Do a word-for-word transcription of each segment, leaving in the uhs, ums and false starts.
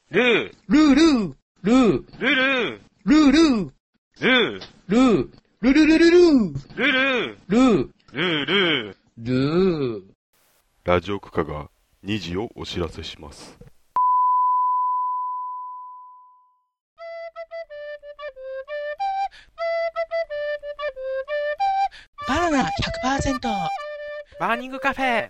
ルー、 ルールー、ルー、 ルルー、 ルールー、 ルー、 ルー、ルルルルルー、 ルルー、 ルー、 ルールー。 ルー。 ラジオクカがにじをお知らせします。 バナナ ひゃくパーセントバーニングカフェ。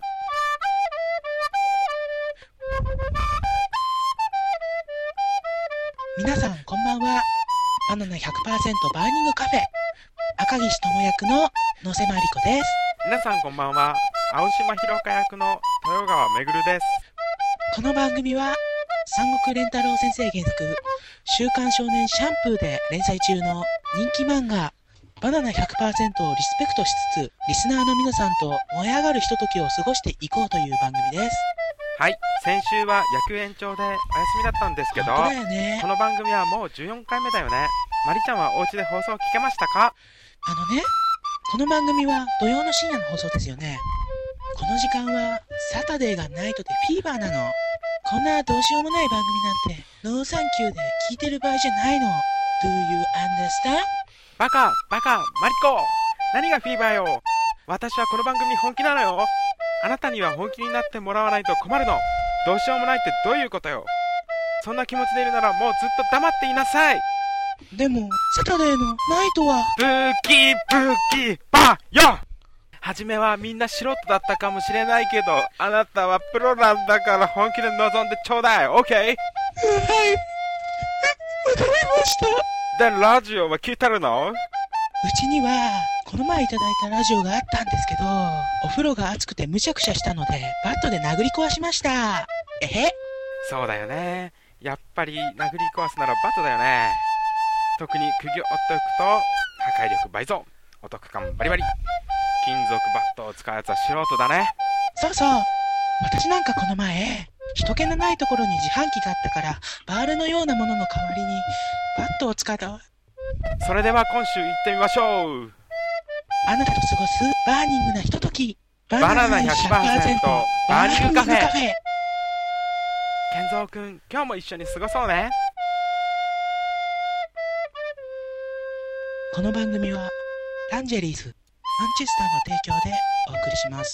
皆さんこんばんは。バナナ ひゃくパーセント バーニングカフェ赤岸智役の野瀬まりこです。 皆さんこんばんは。青島弘香役の豊川めぐるです。 この番組は三国連太郎先生原作週刊少年シャンプーで連載中の人気漫画バナナ ひゃくパーセント をリスペクトしつつリスナーの皆さんと燃え上がるひとときを過ごしていこうという番組です。 はい、先週は野球延長でお休みだったんですけど、 本当だよね。 この番組はもうじゅうよんかいめだよね。まりちゃんはお家で放送聞けましたか？ あのね、この番組は土曜の深夜の放送ですよね。この時間はサタデーがナイトでフィーバーなの。こんなどうしようもない番組なんてノーサンキューで聞いてる場合じゃないの。 Do you understand? バカバカマリコ、何がフィーバーよ。私はこの番組本気なのよ。あなたには本気になってもらわないと困るの。どうしようもないってどういうことよ。そんな気持ちでいるならもうずっと黙っていなさい。 でもサタデーのナイトはブーキーブーキーバーよ。はじめはみんな素人だったかもしれないけど、あなたはプロなんだから本気で臨んでちょうだい。 OK？ はい、わかりました。 でラジオは聞いてるの？ うちにはこの前いただいたラジオがあったんですけど、お風呂が熱くてむしゃくしゃしたのでバットで殴り壊しました。えへ。 そうだよね。やっぱり殴り壊すならバットだよね。特に釘を折っておくと破壊力倍増、お得感バリバリ。金属バットを使うやつは素人だね。 そうそう、私なんかこの前人気のないところに自販機があったからバールのようなものの代わりにバットを使った。 それでは今週行ってみましょう。 あなたと過ごすバーニングなひととき、ババナナ ひゃくパーセント バーニングカフェ。健三くん、今日も一緒に過ごそうね。 この番組はランジェリーズマンチェスターの提供でお送りします。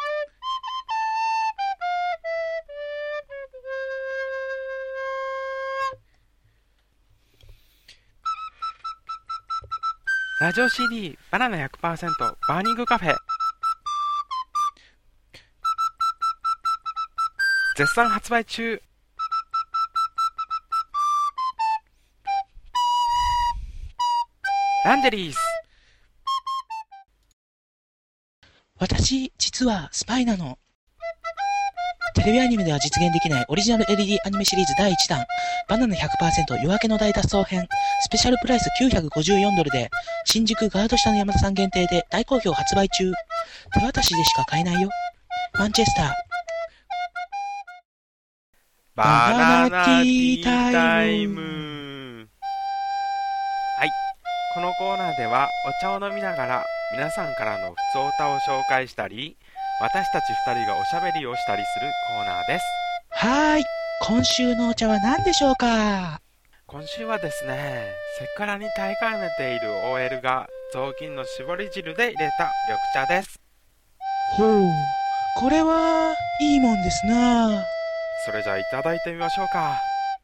ラジオ シーディー バナナ ひゃくパーセント バーニングカフェ絶賛発売中。ランジェリーズ。 私実はスパイなの。テレビアニメでは実現できないオリジナル エルイーディー アニメシリーズだいいちだんバナナ ひゃくパーセント 夜明けの大脱走編スペシャルプライスきゅうひゃくごじゅうよんドルで新宿ガード下の山田さん限定で大好評発売中。手渡しでしか買えないよ。マンチェスターバナナティータイム。はい、このコーナーではお茶を飲みながら皆さんからのふつおたを紹介したり、私たちふたりがおしゃべりをしたりするコーナーです。 はーい、今週のお茶は何でしょうか？ 今週はですね、セクハラに耐えかねている オーエル が雑巾の絞り汁で入れた緑茶です。 ほう、これはいいもんですな。 それじゃあいただいてみましょうか。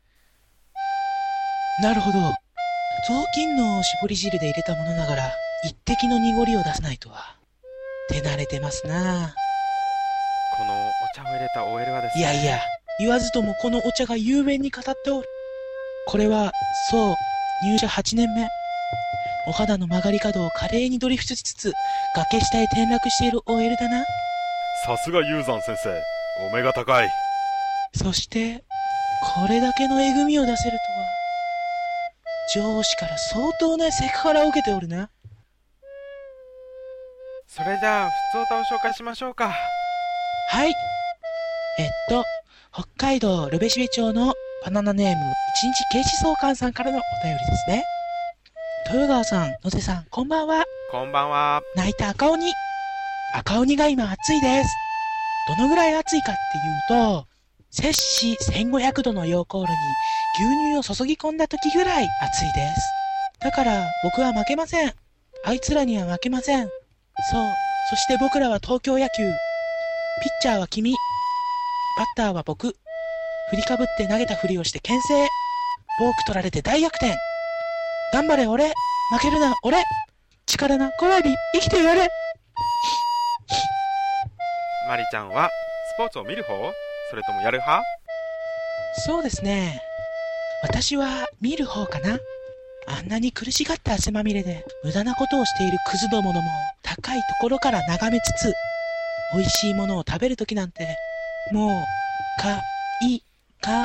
なるほど、雑巾の絞り汁で入れたものながら一滴の濁りを出さないとは手慣れてますな。 このお茶を入れた オーエル はですね、 いやいや、言わずともこのお茶が雄弁に語っておる。これはそう、入社はちねんめ、お肌の曲がり角を華麗にドリフトしつつ崖下へ転落している オーエル だな。 さすがユーザン先生、お目が高い。 そしてこれだけのえぐみを出せるとは上司から相当なセクハラを受けておるな。 それじゃあふつおたを紹介しましょうか。 はい、えっと北海道ルベシベ町のバナナネーム一日警視総監さんからのお便りですね。豊川さん、野瀬さん、こんばんは。 こんばんは。 泣いた赤鬼。赤鬼が今熱いです。どのぐらい熱いかっていうと、 摂氏せんごひゃくどの溶鉱炉に牛乳を注ぎ込んだ時ぐらい熱いです。だから僕は負けません。あいつらには負けません。そう。そして僕らは東京野球。ピッチャーは君。バッターは僕。振りかぶって投げたふりをして牽制。ボーク取られて大逆転。頑張れ俺。負けるな俺。力な小指生きてやれ。 マリちゃんはスポーツを見る方？それともやる派？ そうですね。私は見る方かな。あんなに苦しがった汗まみれで無駄なことをしているクズどものも高いところから眺めつつ、美味しいものを食べるときなんてもうかいかん。あ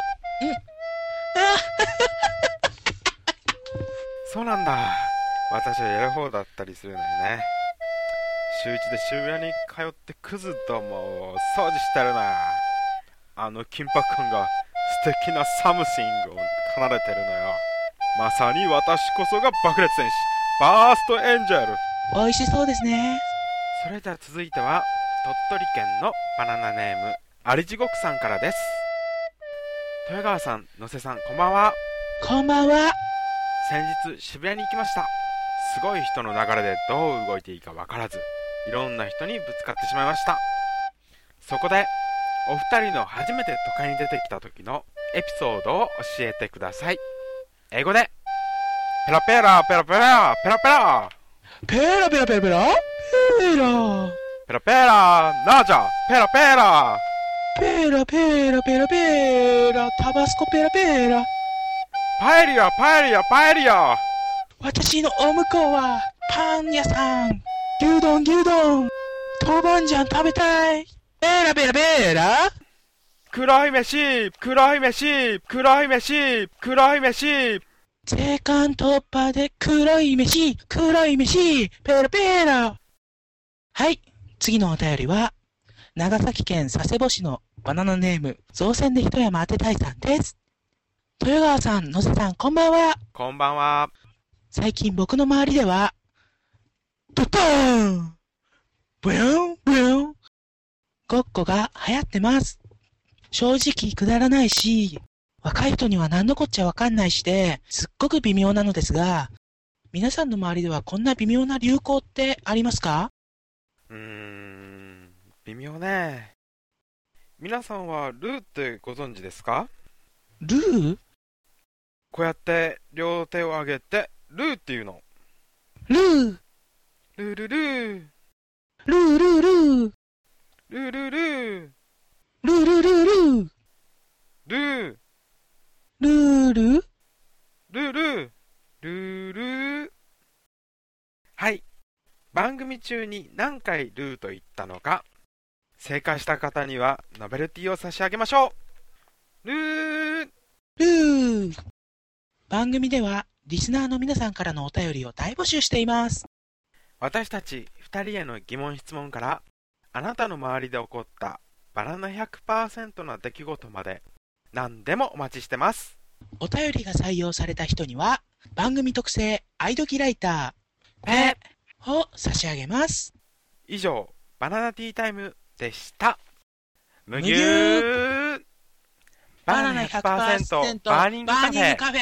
そうなんだ。私はやる方だったりするのよね。週一で渋谷に通ってクズどもを掃除してるな。あの緊迫感が素敵なサムシングを奏でてるのよ。まさに私こそが爆裂戦士バーストエンジェル。 美味しそうですね。 それでは続いては鳥取県のバナナネームありじごくさんからです。豊川さん、野瀬さん、こんばんは。 こんばんは。 先日渋谷に行きました。すごい人の流れでどう動いていいかわからず、いろんな人にぶつかってしまいました。そこでお二人の初めて都会に出てきた時のエピソードを教えてください。英語で。ペラペラペラペラペラペラペラペラペラペラペラペラペラナージャペラペラペラペラペラペラタバスコペラペラパエリアパエリアパエリア。 私のお向こうはパン屋さん。牛丼牛丼豆板醤食べたい。ペラペラペラ黒い飯黒い飯黒い飯黒い飯。 青函突破で黒い飯黒い飯ペラペラ。はい、次のお便りは長崎県佐世保市のバナナネーム造船で一山当てたいさんです。豊川さん、野瀬さん、こんばんは。 こんばんは。 最近僕の周りではドドーンブヨンブヨンごっこが流行ってます。正直くだらないし、若い人には何のこっちゃわかんないしで、すっごく微妙なのですが、皆さんの周りではこんな微妙な流行ってありますか？ うーん、微妙ね。皆さんはルーってご存知ですか？ ルー？ こうやって両手を上げてルーっていうの。 ルールルルールールールールルルールールールールールールールルルルルル。はい。番組中に何回ルーと言ったのか、正解した方にはノベルティを差し上げましょう。ルールー。番組ではリスナーの皆さんからのお便りを大募集しています。 私たちふたりへの疑問質問から、あなたの周りで起こったバナナ ひゃくパーセント な出来事まで何でもお待ちしてます。 お便りが採用された人には番組特製アイドキライターペを差し上げます。 以上、バナナティータイムでした。むぎゅむぎゅーバナナ ひゃくパーセント バーニングカフェ。 カフェ。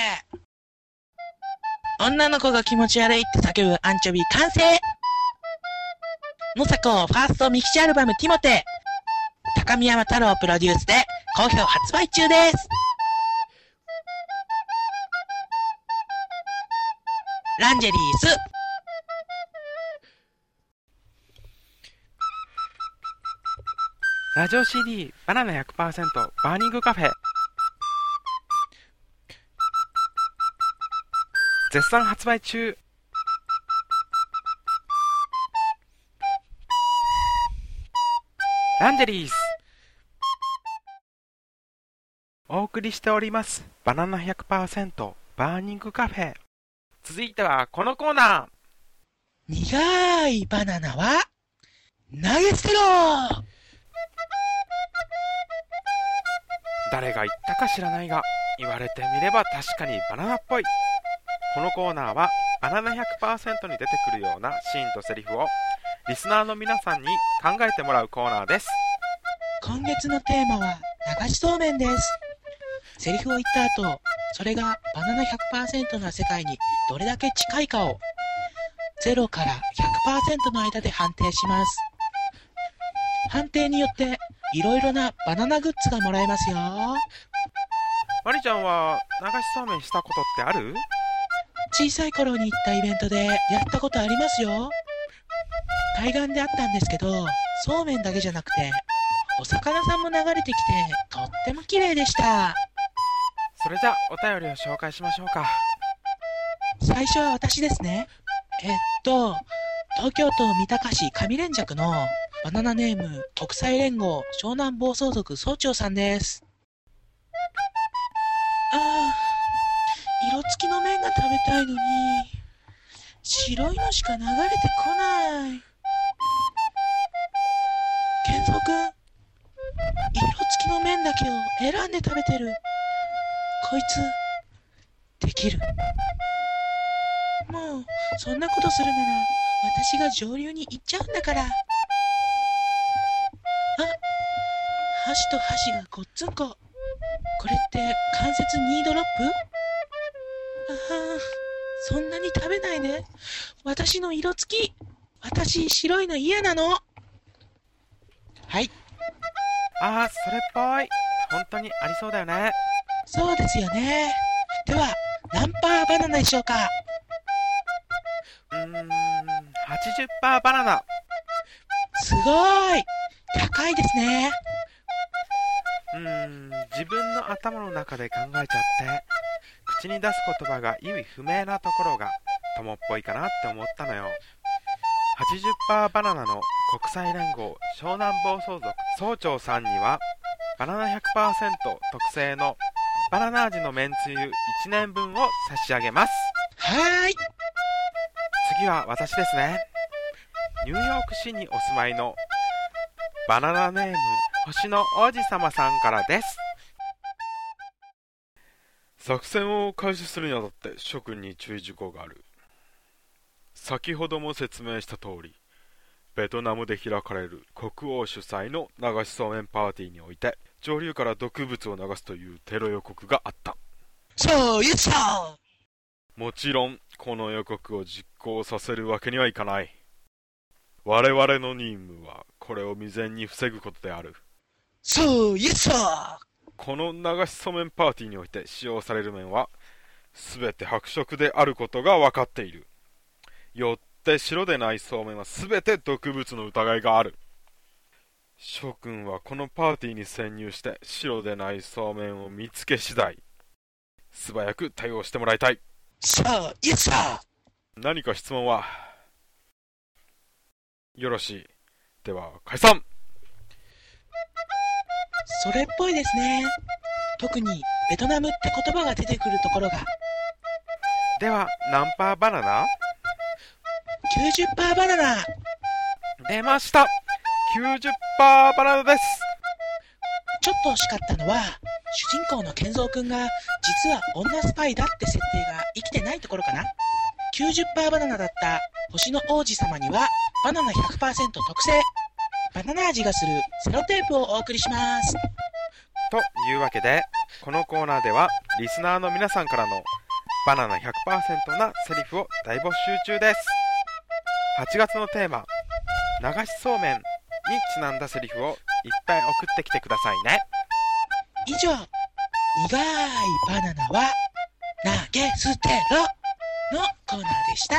女の子が気持ち悪いって叫ぶアンチョビ完成。野坂ファーストミキシアルバムティモテ高見山太郎プロデュースで好評発売中です。ランジェリース。 ラジオ シーディー バナナ ひゃくパーセント バーニングカフェ絶賛発売中。ランジェリース。お送りしておりますバナナ ひゃくパーセント バーニングカフェ。続いてはこのコーナー。 苦いバナナは投げ捨てろ。 誰が言ったか知らないが、言われてみれば確かにバナナっぽい。このコーナーはバナナ ひゃくパーセント に出てくるようなシーンとセリフをリスナーの皆さんに考えてもらうコーナーです。 今月のテーマは流しそうめんです。セリフを言った後、それがバナナ ひゃくパーセント な世界にどれだけ近いかをゼロから ひゃくパーセント の間で判定します。判定によっていろいろなバナナグッズがもらえますよ。 マリちゃんは流しそうめんしたことってある？ 小さい頃に行ったイベントでやったことありますよ。海岸であったんですけど、そうめんだけじゃなくてお魚さんも流れてきてとっても綺麗でした。 それじゃお便りを紹介しましょうか。 最初は私ですね。えっと東京都三鷹市上連雀のバナナネーム国際連合湘南暴走族総長さんです。ああ、色付きの麺が食べたいのに白いのしか流れてこない。健三くん、色付きの麺だけを選んで食べてる。こいつできる。もうそんなことするなら私が上流に行っちゃうんだから。あ、箸と箸がごっつんこ。これって関節ニードロップ？ああ、そんなに食べないで。私の色付き。私白いの嫌なの。はい。 ああ、それっぽい。本当にありそうだよね。 そうですよね。では何パーバナナでしょうか？ うーん、はちじゅっパーセント バナナ。 すごい高いですね。 うーん、自分の頭の中で考えちゃって口に出す言葉が意味不明なところが友っぽいかなって思ったのよ。はちじゅっパーセント バナナの国際連合湘南暴走族総長さんにはバナナ ひゃくパーセント 特製のバナナ味のめんつゆいちねんぶんを差し上げます。 はーい。 次は私ですね。ニューヨーク市にお住まいのバナナネーム星の王子様さんからです。 作戦を開始するにあたって諸君に注意事項がある。先ほども説明した通り、ベトナムで開かれる国王主催の流しそうめんパーティーにおいて上流から毒物を流すというテロ予告があった。 そう言った。 もちろんこの予告を実行させるわけにはいかない。我々の任務はこれを未然に防ぐことである。 そう言った。 この流しそうめんパーティーにおいて使用される麺はすべて白色であることが分かっている。よって白でないそうめんはすべて毒物の疑いがある。諸君はこのパーティーに潜入して白でないそうめんを見つけ次第素早く対応してもらいたい。 さあ、イエスさ。 何か質問は？よろしい。では解散。 それっぽいですね。特にベトナムって言葉が出てくるところが。 では何パーバナナ？ きゅうじゅっパーセント バナナ。 出ました。きゅうじゅっパーセント バナナです。 ちょっと惜しかったのは主人公の健三くんが実は女スパイだって設定が生きてないところかな。きゅうじゅっパーセント バナナだった星の王子様にはバナナ ひゃくパーセント 特製バナナ味がするセロテープをお送りします。 というわけでこのコーナーではリスナーの皆さんからのバナナ ひゃくパーセント なセリフを大募集中です。はちがつのテーマ流しそうめんにちなんだセリフをいっぱい送ってきてくださいね。 以上、苦いバナナは投げ捨てろのコーナーでした。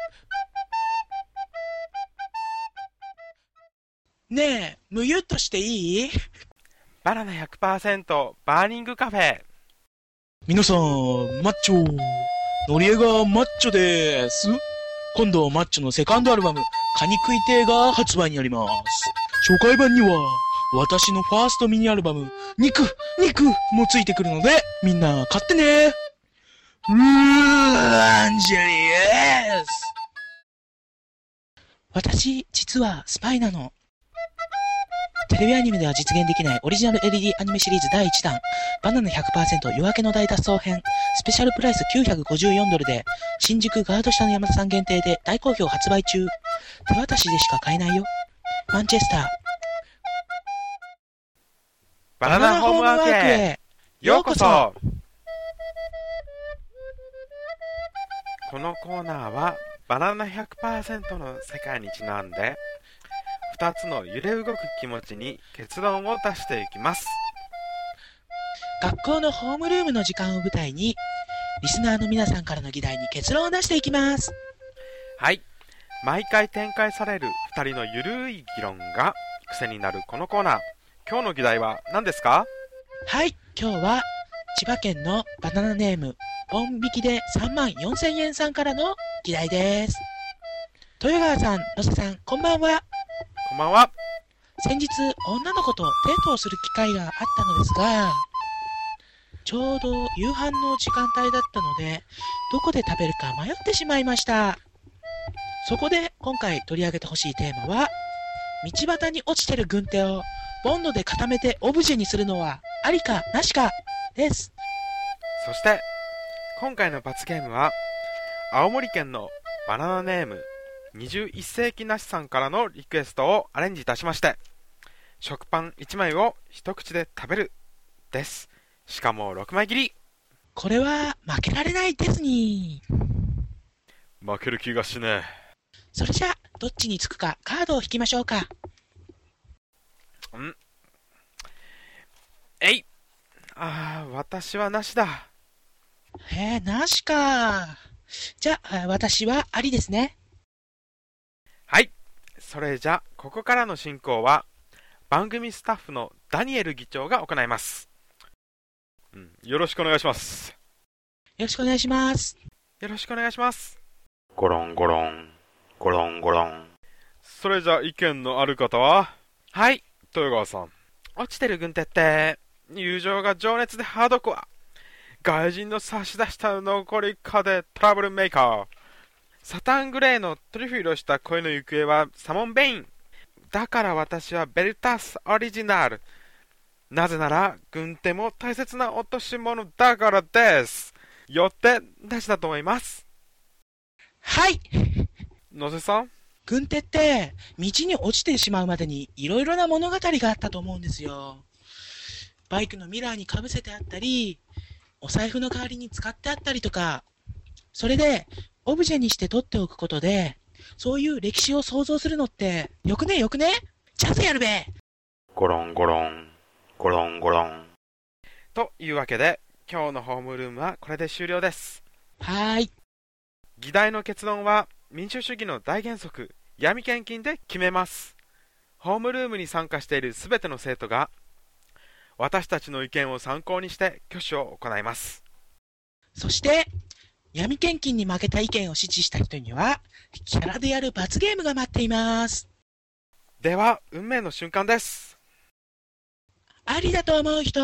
ねえ、むゆっとしていい？ バナナ ひゃくパーセント バーニングカフェ。 皆さん、マッチョ。ノリエがマッチョです。今度マッチョのセカンドアルバム、カニ食いてーが発売になります。初回版には、私のファーストミニアルバム、肉、肉もついてくるので、みんな買ってね。うー、アンジェリーです。 私、実はスパイなの。テレビアニメでは実現できないオリジナル エルイーディー アニメシリーズだいいちだん、バナナ ひゃくパーセント 夜明けの大脱走編、スペシャルプライスきゅうひゃくごじゅうよんドルで、新宿ガード下の山田さん限定で大好評発売中。手渡しでしか買えないよ。マンチェスター。 バナナホームワークへようこそ。このコーナーはバナナ ひゃくパーセント の世界にちなんでふたつの揺れ動く気持ちに結論を出していきます。 学校のホームルームの時間を舞台にリスナーの皆さんからの議題に結論を出していきます。 はい、毎回展開されるふたりのゆるい議論が癖になるこのコーナー、今日の議題は何ですか？ はい、今日は千葉県のバナナネームポン引きでさんまんよんせんえんさんからの議題です。豊川さん、野瀬さん、こんばんは。 こんばんは。 先日女の子とデートをする機会があったのですが、ちょうど夕飯の時間帯だったのでどこで食べるか迷ってしまいました。そこで今回取り上げてほしいテーマは、道端に落ちてる軍手をボンドで固めてオブジェにするのはありかなしかです。 そして今回の罰ゲームは青森県のバナナネームにじゅういっせいきなしさんからのリクエストをアレンジいたしまして、食パンいちまいを一口で食べるです。しかもろくまい切り。 これは負けられないですに。 負ける気がしねえ。 それじゃあどっちにつくかカードを引きましょうか。 んえい。ああ、私はなしだ。 へえ、なしか。じゃあ私はありですね。 はい、それじゃここからの進行は番組スタッフのダニエル議長が行います。 うん、よろしくお願いします。 よろしくお願いします。 よろしくお願いします。 ゴロンゴロンゴロンゴロン。それじゃ意見のある方は？ はい、 豊川さん。 落ちてる軍手って友情が情熱でハードコア、外人の差し出した残りかでトラブルメーカー、サタングレーのトリュフ色した恋の行方はサモンベイン。だから私はベルタスオリジナル。なぜなら軍手も大切な落とし物だからです。よってなしだと思います。 はい。 野瀬さん。 軍手って道に落ちてしまうまでにいろいろな物語があったと思うんですよ。バイクのミラーにかぶせてあったり、お財布の代わりに使ってあったりとか、それでオブジェにして取っておくことで、そういう歴史を想像するのってよくねよくね。チャンスやるべ。 ゴロンゴロンゴロンゴロン。 というわけで今日のホームルームはこれで終了です。 はーい。 議題の結論は民主主義の大原則、闇献金で決めます。ホームルームに参加しているすべての生徒が私たちの意見を参考にして挙手を行います。 そして闇献金に負けた意見を支持した人にはキャラでやる罰ゲームが待っています。 では運命の瞬間です。 ありだと思う人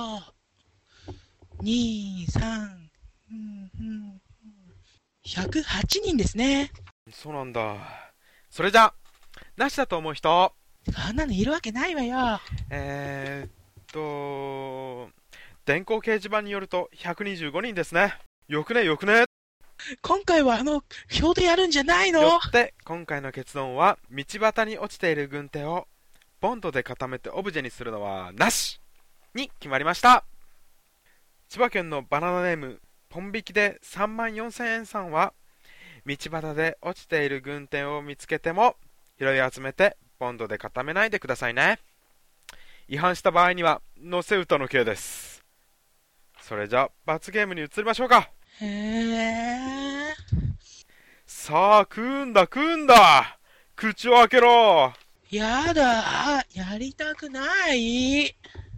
に、さん、うんうん、ひゃくはちにんですね。 そうなんだ。それじゃなしだと思う人。 あんなのいるわけないわよ。 えーっと電光掲示板によるとひゃくにじゅうごにんですね。よくねよくね。 今回はあの表でやるんじゃないの？ よって今回の結論は、道端に落ちている軍手をボンドで固めてオブジェにするのはなしに決まりました。千葉県のバナナネームポン引きでさんまんよんせんえんさんは、道端で落ちている軍手を見つけても拾い集めてボンドで固めないでくださいね。違反した場合には乗せ歌の刑です。それじゃ罰ゲームに移りましょうか。 へー。 さあ食うんだ食うんだ。口を開けろ。 やだ、やりたくない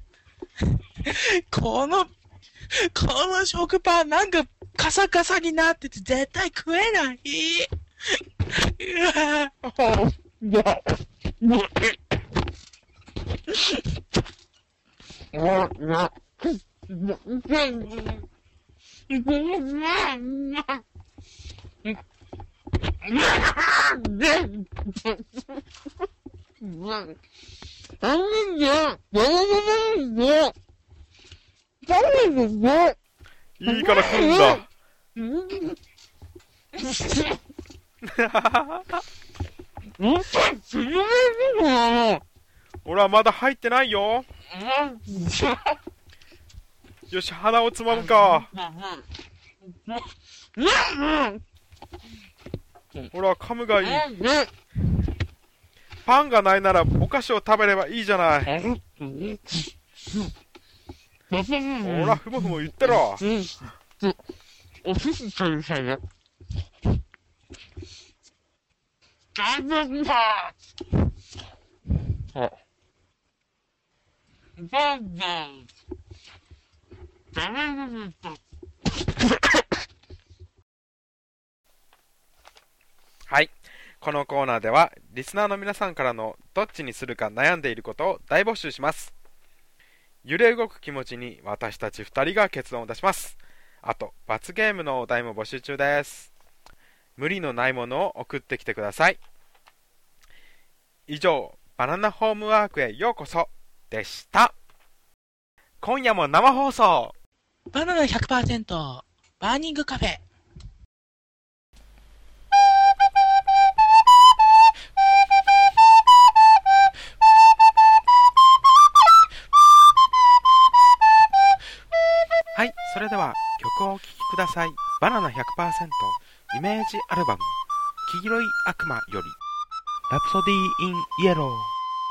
このこの食パンなんかカサカサになってて絶対食えない。うわいいから食うんだ。 俺はまだ入ってないよ。 よし、鼻をつまむか。ほら、噛むがいい。パンがないならお菓子を食べればいいじゃない。ほら、ふもふも言ってろ。 お寿司食べたいな。大丈夫だ。あ。バンバン。ダメだ。 はい。このコーナーでは、リスナーの皆さんからのどっちにするか悩んでいることを大募集します。揺れ動く気持ちに私たちふたりが結論を出します。あと、罰ゲームのお題も募集中です。無理のないものを送ってきてください。以上、バナナホームワークへようこそでした。今夜も生放送。 バナナ ひゃくパーセント バーニングカフェ。 はい、それでは曲をお聴きください。バナナ ひゃくパーセント イメージアルバム黄色い悪魔よりラプソディー・イン・イエロー。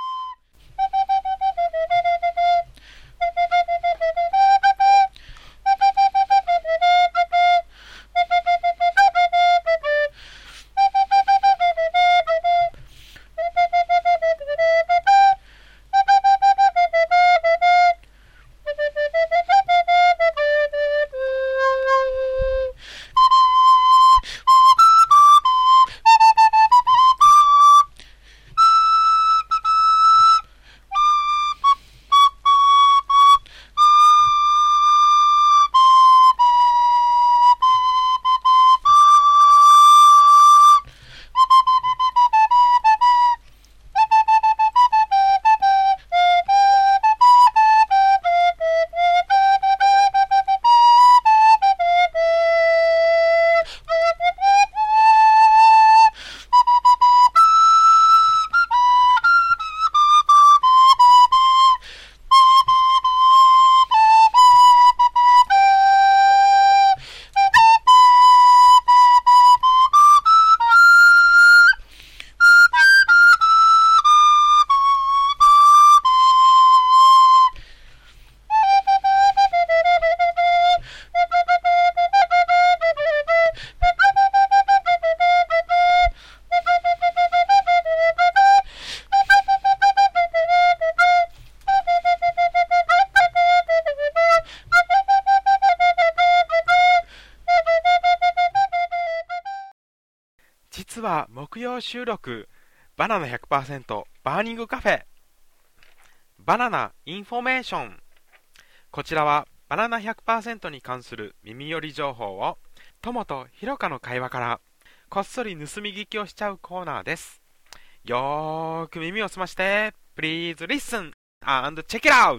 実は木曜収録バナナ ひゃくパーセント バーニングカフェバナナインフォメーション。こちらはバナナ ひゃくパーセント に関する耳寄り情報を友とひろかの会話からこっそり盗み聞きをしちゃうコーナーです。よーく耳を澄まして Please listen and check it out。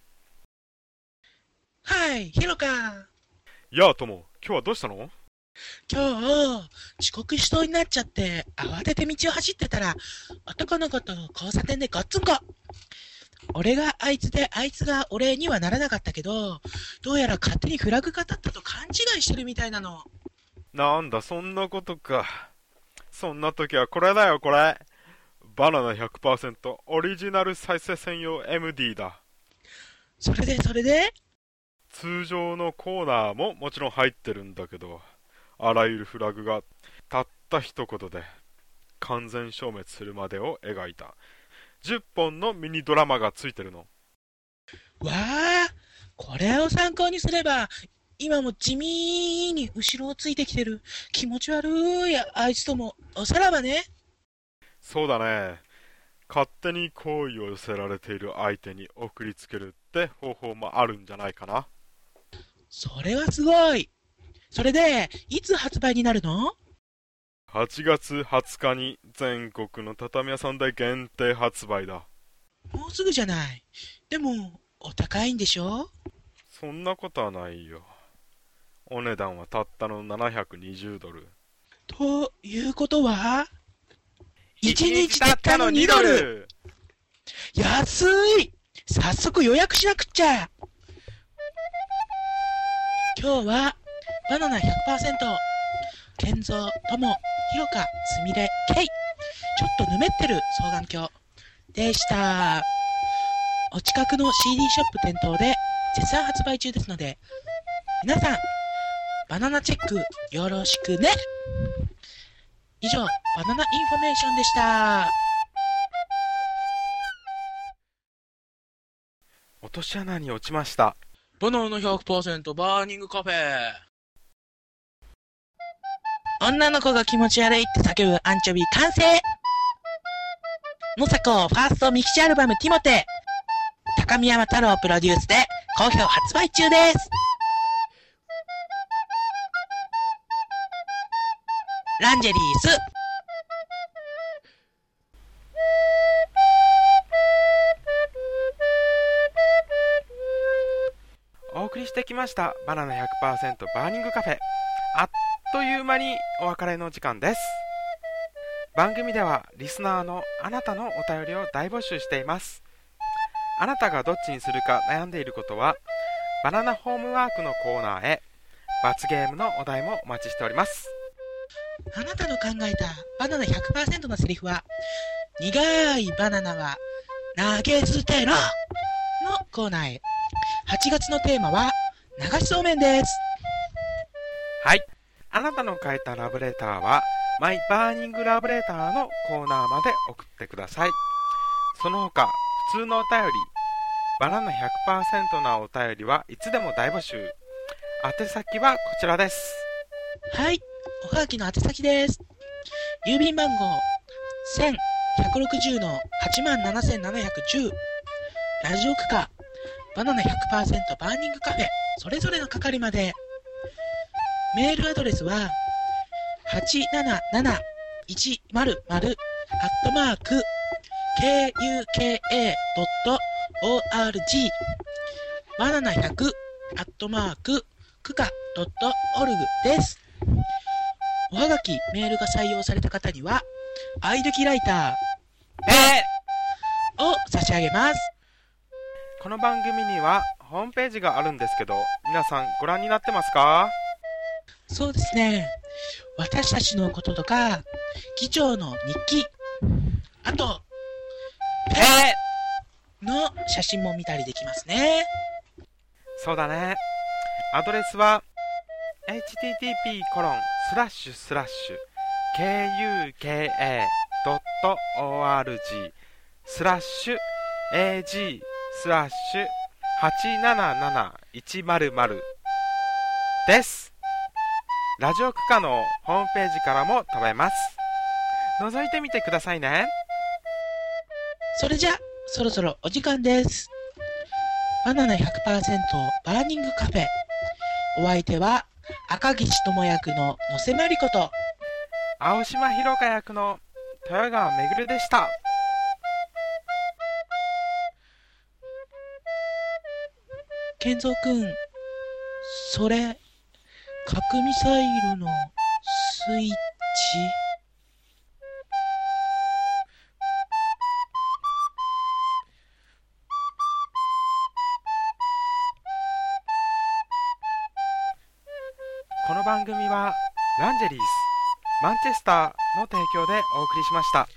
はい、ひろか。 やあ友、今日はどうしたの？ 今日、遅刻しそうになっちゃって、慌てて道を走ってたら、男の子と交差点でガッツンコ。俺があいつで、あいつが俺にはならなかったけど、どうやら勝手にフラグが立ったと勘違いしてるみたいなの。 なんだ、そんなことか。そんな時はこれだよ、これ。バナナ ひゃくパーセント オリジナル再生専用 エムディー だ。 それで、それで？ 通常のコーナーももちろん入ってるんだけど、あらゆるフラグがたった一言で完全消滅するまでを描いたじゅっぽんのミニドラマがついてるの。 わあ、これを参考にすれば、今も地味に後ろをついてきてる気持ち悪いあいつともおさらばね。 そうだね。勝手に好意を寄せられている相手に送りつけるって方法もあるんじゃないかな。 それはすごい。それで、いつ発売になるの？ はちがつはつかに全国の畳屋さんで限定発売だ。 もうすぐじゃない。でも、お高いんでしょ？ そんなことはないよ。お値段はたったのななひゃくにじゅうドル。 ということはいちにちたったのにドル。 安い！ 早速予約しなくっちゃ。今日はバナナ ひゃくパーセント、健三、友、ひろか、すみれ、けい、ちょっとぬめってる双眼鏡でした。お近くの シーディー ショップ店頭で絶賛発売中ですので、皆さんバナナチェックよろしくね。以上、バナナインフォメーションでした。 落とし穴に落ちました。 バナナ ひゃくパーセント バーニングカフェ。 女の子が気持ち悪いって叫ぶアンチョビ完成。のさこファーストミキシアルバムティモテ、高見山太郎プロデュースで好評発売中です。ランジェリース。 お送りしてきましたバナナ ひゃくパーセント バーニングカフェ。あっという間にお別れの時間です。番組ではリスナーのあなたのお便りを大募集しています。あなたがどっちにするか悩んでいることはバナナホームワークのコーナーへ。罰ゲームのお題もお待ちしております。 あなたの考えたバナナ ひゃくパーセント のセリフは、苦いバナナは投げ捨てろのコーナーへ。はちがつのテーマは流しそうめんです。 はい、あなたの書いたラブレターはマイバーニングラブレターのコーナーまで送ってください。その他普通のお便り、バナナ ひゃくパーセント なお便りはいつでも大募集。宛先はこちらです。 はい、おはがきの宛先です。郵便番号 せんひゃくろくじゅうのはちまんななせんななひゃくじゅう、ラジオ区かバナナ ひゃくパーセント バーニングカフェそれぞれの係まで。メールアドレスははちなななないちまるまるアットマーク ケーユーケーエードットオーアールジー バナナひゃくアットマーククカドットオルグです。おはがきメールが採用された方にはアイドキライターえーを差し上げます。 この番組にはホームページがあるんですけど、皆さんご覧になってますか？ そうですね、私たちのこととか議長の日記、あとペッの写真も見たりできますね。 そうだね。アドレスは エイチティーティーピーコロンスラッシュスラッシュケーユーケーエードットオーアールジー スラッシュ エージー スラッシュはちなななないちまるまるです。ラジオ区下のホームページからも飛べます。覗いてみてくださいね。 それじゃそろそろお時間です。バナナ ひゃくパーセント バーニングカフェ、お相手は赤岸智役の野瀬まりこと青島弘香役の豊川めぐでした。 健三くん、それ核ミサイルのスイッチ？ この番組はランジェリースマンチェスターの提供でお送りしました。